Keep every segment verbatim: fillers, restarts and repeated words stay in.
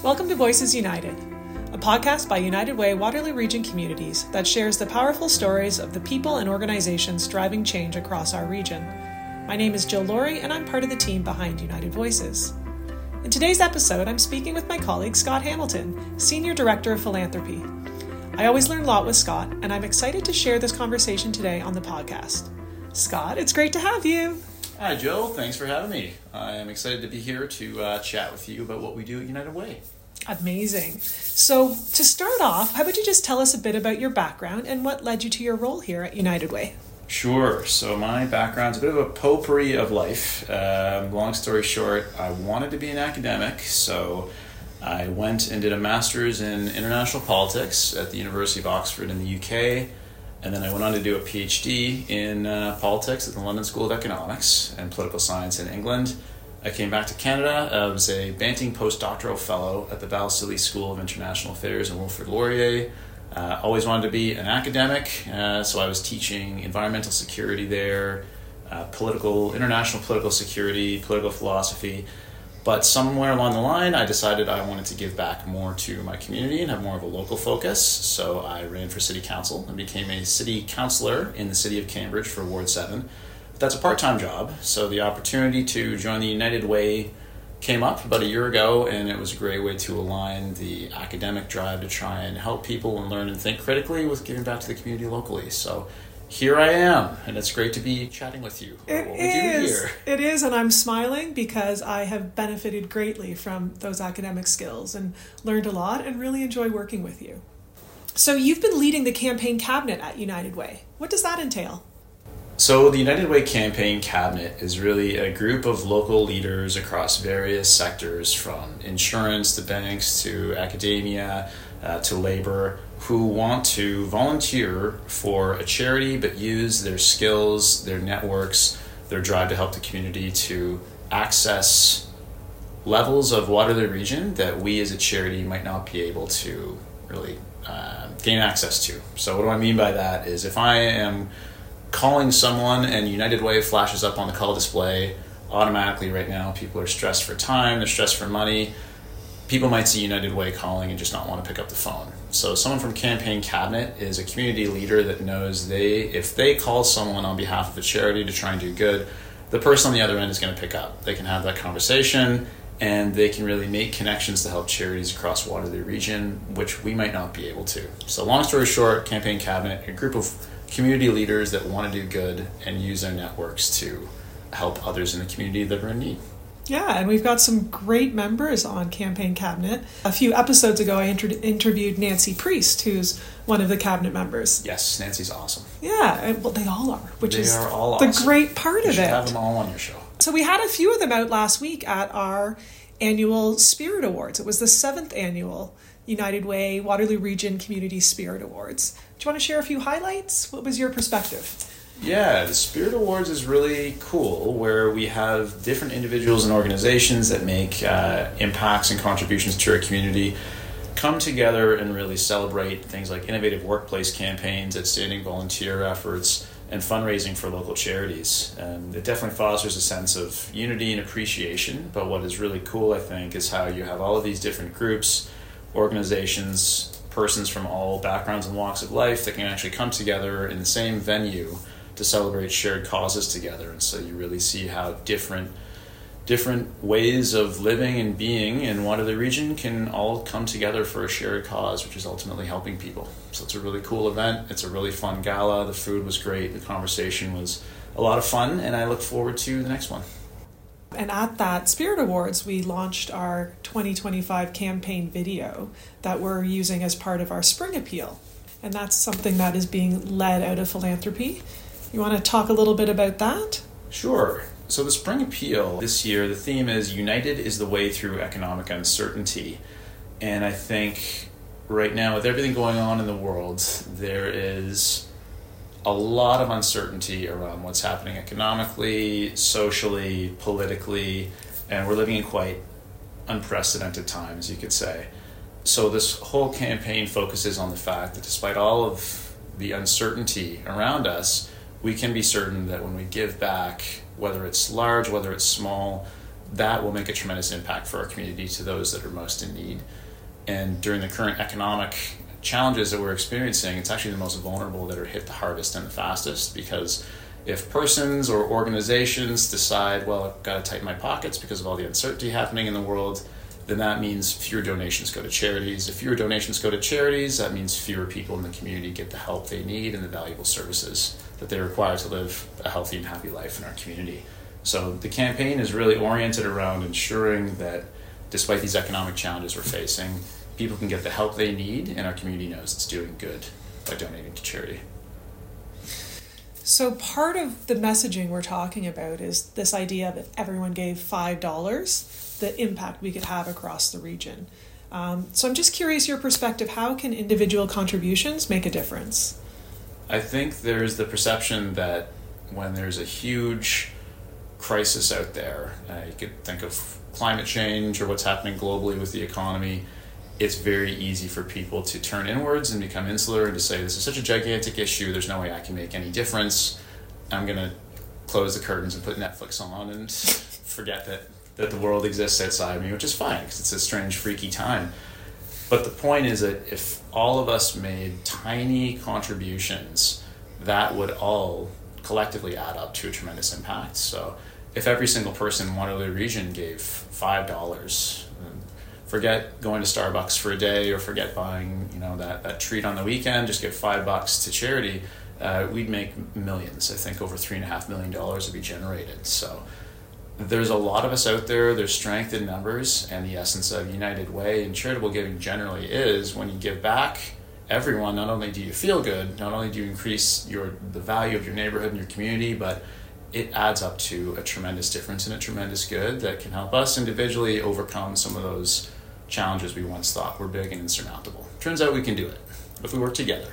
Welcome to Voices United, a podcast by United Way Waterloo Region Communities that shares the powerful stories of the people and organizations driving change across our region. My name is Jill Laurie, and I'm part of the team behind United Voices. In today's episode, I'm speaking with my colleague Scott Hamilton, Senior Director of Philanthropy. I always learn a lot with Scott, and I'm excited to share this conversation today on the podcast. Scott, it's great to have you. Hi, Jill. Thanks for having me. I am excited to be here to uh, chat with you about what we do at United Way. Amazing. So to start off, how about you just tell us a bit about your background and what led you to your role here at United Way? Sure. So my background's a bit of a potpourri of life. Um, long story short, I wanted to be an academic, so I went and did a master's in international politics at the University of Oxford in the U K. And then I went on to do a PhD in uh, politics at the London School of Economics and political science in England. I came back to Canada. I was a Banting postdoctoral fellow at the Balsillie School of International Affairs in Wilfrid Laurier. Uh, always wanted to be an academic, uh, so I was teaching environmental security there, uh, political, international political security, political philosophy. But somewhere along the line, I decided I wanted to give back more to my community and have more of a local focus. So I ran for city council and became a city councillor in the city of Cambridge for Ward seven. That's a part-time job, so the opportunity to join the United Way came up about a year ago, and it was a great way to align the academic drive to try and help people and learn and think critically with giving back to the community locally. So here I am, and it's great to be chatting with you about it what we is. do here. It is, and I'm smiling because I have benefited greatly from those academic skills and learned a lot and really enjoy working with you. So you've been leading the campaign cabinet at United Way. What does that entail? So the United Way Campaign Cabinet is really a group of local leaders across various sectors, from insurance to banks to academia uh, to labor, who want to volunteer for a charity but use their skills, their networks, their drive to help the community to access levels of Waterloo Region that we as a charity might not be able to really uh, gain access to. So what do I mean by that is if I am calling someone and United Way flashes up on the call display, automatically right now people are stressed for time, they're stressed for money. People might see United Way calling and just not want to pick up the phone. So someone from Campaign Cabinet is a community leader that knows they, if they call someone on behalf of a charity to try and do good, the person on the other end is going to pick up. They can have that conversation and they can really make connections to help charities across Waterloo Region, which we might not be able to. So long story short, Campaign Cabinet, a group of community leaders that want to do good and use their networks to help others in the community that are in need. Yeah, and we've got some great members on Campaign Cabinet. A few episodes ago, I inter- interviewed Nancy Priest, who's one of the cabinet members. Yes, Nancy's awesome. Yeah, and, well, they all are, which they is are all the awesome. great part you of should it. Have them all on your show. So we had a few of them out last week at our annual Spirit Awards. It was the seventh annual United Way Waterloo Region Community Spirit Awards. Do you want to share a few highlights? What was your perspective? Yeah, the Spirit Awards is really cool, where we have different individuals and organizations that make uh, impacts and contributions to our community come together and really celebrate things like innovative workplace campaigns, outstanding volunteer efforts, and fundraising for local charities. And it definitely fosters a sense of unity and appreciation. But what is really cool, I think, is how you have all of these different groups, organizations, persons from all backgrounds and walks of life that can actually come together in the same venue to celebrate shared causes together. And so you really see how different different ways of living and being in Waterloo Region can all come together for a shared cause, which is ultimately helping people. So it's a really cool event. It's a really fun gala. The food was great. The conversation was a lot of fun, and I look forward to the next one. And at that Spirit Awards, we launched our twenty twenty-five campaign video that we're using as part of our Spring Appeal. And that's something that is being led out of philanthropy. You want to talk a little bit about that? Sure. So the Spring Appeal this year, the theme is United is the Way Through Economic Uncertainty. And I think right now, with everything going on in the world, there is a lot of uncertainty around what's happening economically, socially, politically, and we're living in quite unprecedented times, you could say. So this whole campaign focuses on the fact that despite all of the uncertainty around us, we can be certain that when we give back, whether it's large, whether it's small, that will make a tremendous impact for our community to those that are most in need. And during the current economic challenges that we're experiencing, it's actually the most vulnerable that are hit the hardest and the fastest, because if persons or organizations decide, well, I've got to tighten my pockets because of all the uncertainty happening in the world, then that means fewer donations go to charities. If fewer donations go to charities, that means fewer people in the community get the help they need and the valuable services that they require to live a healthy and happy life in our community. So the campaign is really oriented around ensuring that despite these economic challenges we're facing, people can get the help they need, and our community knows it's doing good by donating to charity. So part of the messaging we're talking about is this idea that everyone gave five dollars, the impact we could have across the region. Um, so I'm just curious your perspective, how can individual contributions make a difference? I think there's the perception that when there's a huge crisis out there, uh, you could think of climate change or what's happening globally with the economy, it's very easy for people to turn inwards and become insular and to say, this is such a gigantic issue, there's no way I can make any difference. I'm going to close the curtains and put Netflix on and forget that, that the world exists outside of me, which is fine because it's a strange, freaky time. But the point is that if all of us made tiny contributions, that would all collectively add up to a tremendous impact. So if every single person in Waterloo Region gave five dollars, forget going to Starbucks for a day or forget buying, you know, that, that treat on the weekend, just give five bucks to charity, uh, we'd make millions. I think over three and a half million dollars would be generated. So there's a lot of us out there, there's strength in numbers, and the essence of United Way and charitable giving generally is when you give back, everyone, not only do you feel good, not only do you increase your the value of your neighborhood and your community, but it adds up to a tremendous difference and a tremendous good that can help us individually overcome some of those challenges we once thought were big and insurmountable. Turns out we can do it if we work together.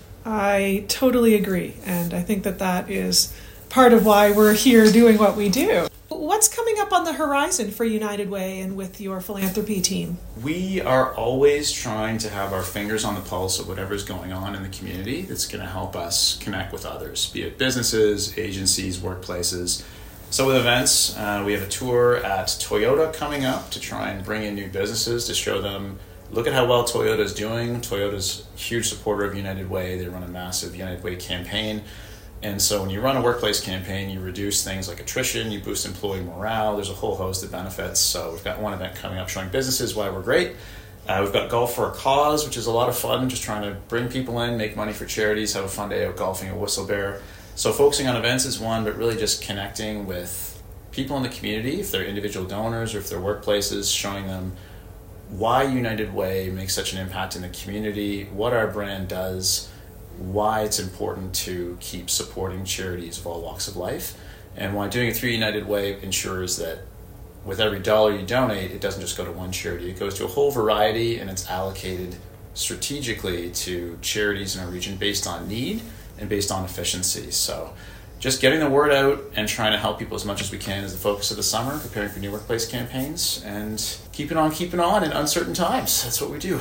I totally agree, and I think that that is part of why we're here doing what we do. What's coming up on the horizon for United Way and with your philanthropy team? We are always trying to have our fingers on the pulse of whatever's going on in the community that's going to help us connect with others, be it businesses, agencies, workplaces. So with events, uh, we have a tour at Toyota coming up to try and bring in new businesses to show them, look at how well Toyota is doing. Toyota's a huge supporter of United Way. They run a massive United Way campaign. And so when you run a workplace campaign, you reduce things like attrition, you boost employee morale, there's a whole host of benefits. So we've got one event coming up showing businesses why we're great. Uh, we've got Golf for a Cause, which is a lot of fun, just trying to bring people in, make money for charities, have a fun day out golfing at Whistlebear. So focusing on events is one, but really just connecting with people in the community, if they're individual donors or if they're workplaces, showing them why United Way makes such an impact in the community, what our brand does, why it's important to keep supporting charities of all walks of life, and why doing it through United Way ensures that with every dollar you donate, it doesn't just go to one charity. It goes to a whole variety, and it's allocated strategically to charities in our region based on need and based on efficiency. So just getting the word out and trying to help people as much as we can is the focus of the summer, preparing for new workplace campaigns, and keeping on keeping on in uncertain times. That's what we do.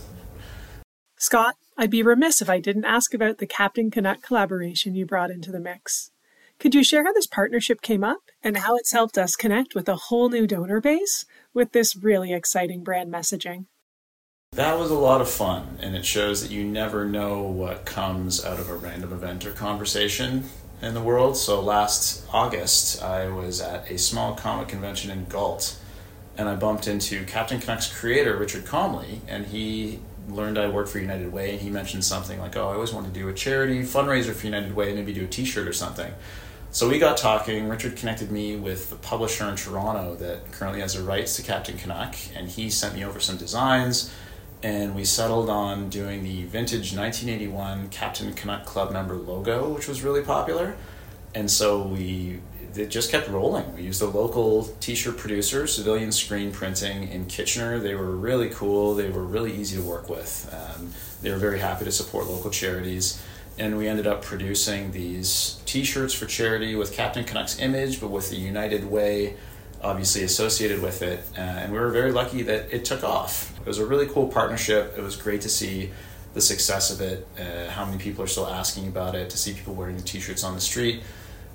Scott, I'd be remiss if I didn't ask about the Captain Canuck collaboration you brought into the mix. Could you share how this partnership came up and how it's helped us connect with a whole new donor base with this really exciting brand messaging? That was a lot of fun, and it shows that you never know what comes out of a random event or conversation in the world. So last August, I was at a small comic convention in Galt, and I bumped into Captain Canuck's creator, Richard Comley, and he learned I worked for United Way, and he mentioned something like, oh, I always wanted to do a charity fundraiser for United Way, maybe do a t-shirt or something. So we got talking. Richard connected me with the publisher in Toronto that currently has the rights to Captain Canuck, and he sent me over some designs, and we settled on doing the vintage nineteen eighty-one Captain Canuck Club member logo, which was really popular. And so we it just kept rolling. We used a local t-shirt producer, Civilian Screen Printing in Kitchener. They were really cool. They were really easy to work with. Um, they were very happy to support local charities. And we ended up producing these t-shirts for charity with Captain Canuck's image, but with the United Way obviously associated with it. Uh, and we were very lucky that it took off. It was a really cool partnership. It was great to see the success of it, uh, how many people are still asking about it, to see people wearing the t-shirts on the street.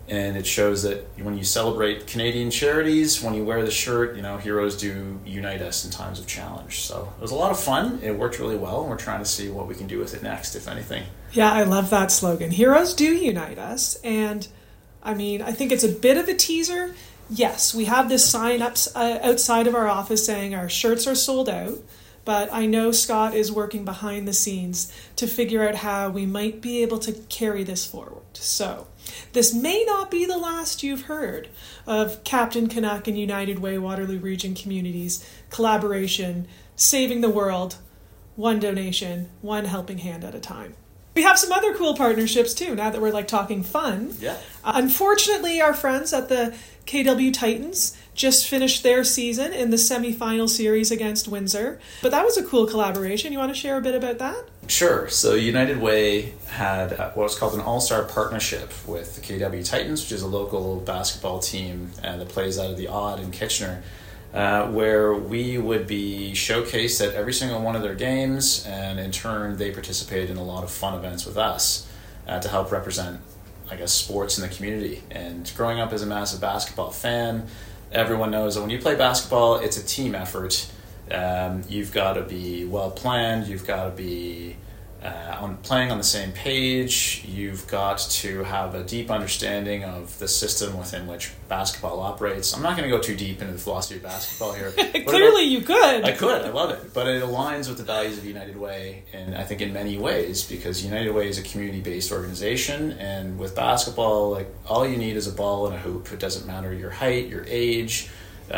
And it shows that when you celebrate Canadian charities, when you wear the shirt, you know, heroes do unite us in times of challenge. So it was a lot of fun. It worked really well, and we're trying to see what we can do with it next, if anything. Yeah, I love that slogan. Heroes do unite us. And I mean, I think it's a bit of a teaser. Yes, we have this sign up uh, outside of our office saying our shirts are sold out. But I know Scott is working behind the scenes to figure out how we might be able to carry this forward. So this may not be the last you've heard of Captain Canuck and United Way Waterloo Region Communities collaboration, saving the world, one donation, one helping hand at a time. We have some other cool partnerships too, now that we're like talking fun. Yeah. Uh, unfortunately, our friends at the K W Titans just finished their season in the semi-final series against Windsor. But that was a cool collaboration. You want to share a bit about that? Sure. So United Way had what was called an all-star partnership with the K W Titans, which is a local basketball team uh, that plays out of the Odd in Kitchener, uh, where we would be showcased at every single one of their games, and in turn they participated in a lot of fun events with us uh, to help represent, I guess, sports in the community. And growing up as a massive basketball fan, everyone knows that when you play basketball, it's a team effort. Um, you've got to be well planned. You've got to be uh, on playing on the same page. You've got to have a deep understanding of the system within which basketball operates. I'm not going to go too deep into the philosophy of basketball here. Clearly, you could. I could. I love it. But it aligns with the values of United Way, and I think in many ways, because United Way is a community-based organization, and with basketball, like all you need is a ball and a hoop. It doesn't matter your height, your age,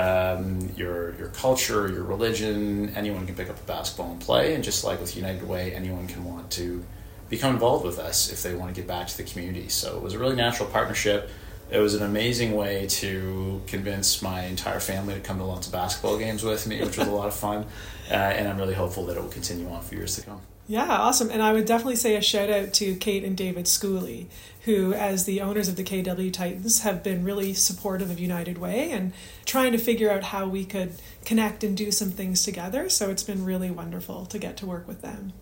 um, your your culture, your religion. Anyone can pick up a basketball and play. And just like with United Way, anyone can want to become involved with us if they want to give back to the community. So it was a really natural partnership. It was an amazing way to convince my entire family to come to lots of basketball games with me, which was a lot of fun. Uh, and I'm really hopeful that it will continue on for years to come. Yeah, awesome. And I would definitely say a shout out to Kate and David Schooley, who, as the owners of the K W Titans, have been really supportive of United Way and trying to figure out how we could connect and do some things together. So it's been really wonderful to get to work with them.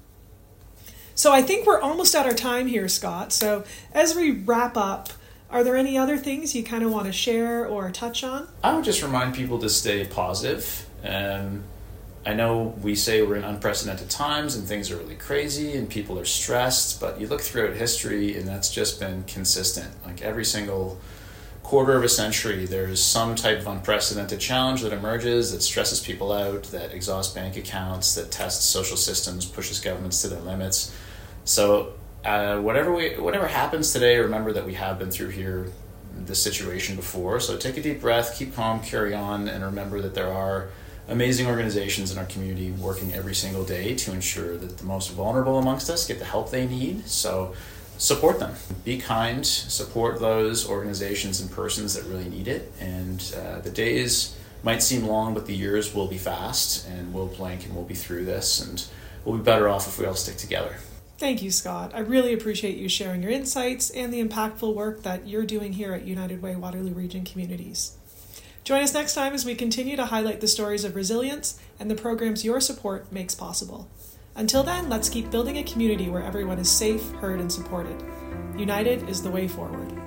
So I think we're almost at our time here, Scott. So as we wrap up, are there any other things you kind of want to share or touch on? I would just remind people to stay positive. Um, I know we say we're in unprecedented times and things are really crazy and people are stressed, but you look throughout history and that's just been consistent. Like every single quarter of a century, there's some type of unprecedented challenge that emerges, that stresses people out, that exhausts bank accounts, that tests social systems, pushes governments to their limits. So uh, whatever we, whatever happens today, remember that we have been through here this situation before. So take a deep breath, keep calm, carry on, and remember that there are amazing organizations in our community working every single day to ensure that the most vulnerable amongst us get the help they need. So support them. Be kind. Support those organizations and persons that really need it. And uh, the days might seem long, but the years will be fast, and we'll blink and we'll be through this, and we'll be better off if we all stick together. Thank you, Scott. I really appreciate you sharing your insights and the impactful work that you're doing here at United Way Waterloo Region Communities. Join us next time as we continue to highlight the stories of resilience and the programs your support makes possible. Until then, let's keep building a community where everyone is safe, heard, and supported. United is the way forward.